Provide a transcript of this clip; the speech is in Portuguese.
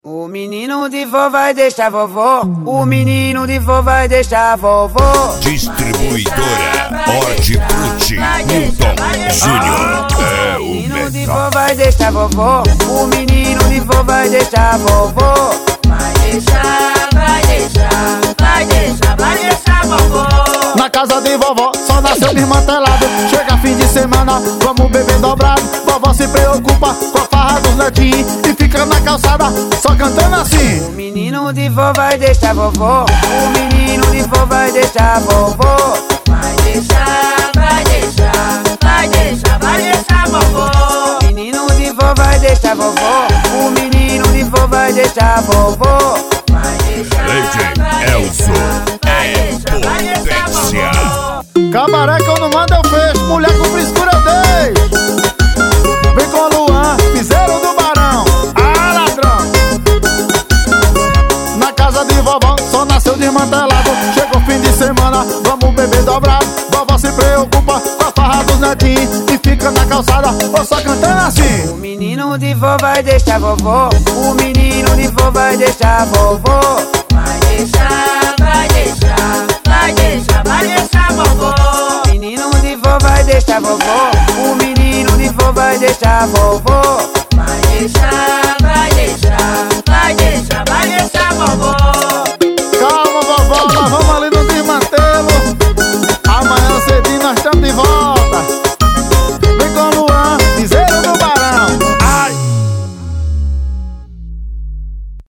O menino de vó vai deixar vovó. O menino de vó vai deixar vovó. Distribuidora Hortifruti Milton Júnior. É O o menino de melhor. vó vai deixar vovó. O menino de vó vai deixar vovó. Vai deixar, vai deixar, vai deixar, vai deixar vovó. Na casa de vovó só nasceu desmantelado. Chega fim de semana, vamos beber dobrado. Vovó se preocupa com a farra dos netinhos e fica na calçada só cantando assim. O menino de vó vai deixar vovó. O menino de vó vai deixar vovó. Vai deixar, vai deixar, vai deixar, vai deixar vovó. O menino de vó vai deixar vovó. O menino de vó vai deixar vovó. Vai deixar, Lady vai Elzo vai é deixar, vai deixar potência. vovó. Cabaré que eu não mando eu fecho, mulher com frescura eu deixo. Vem com o Luan, piseiro do Barão. Ah, ladrão! Na casa de vovó só nasceu desmantelado. Chegou fim de semana, vamos beber dobrado. Vovó se preocupa com a farra dos netinhos e fica na calçada ou só cantando assim. O menino de vó vai deixar vovó. O menino de vó vai deixar vovó. Vai deixar, vai deixar, vai deixar, vai deixar vovó. O menino de vó vai deixar vovó. O menino de vó vai deixar vovó. Vai deixar.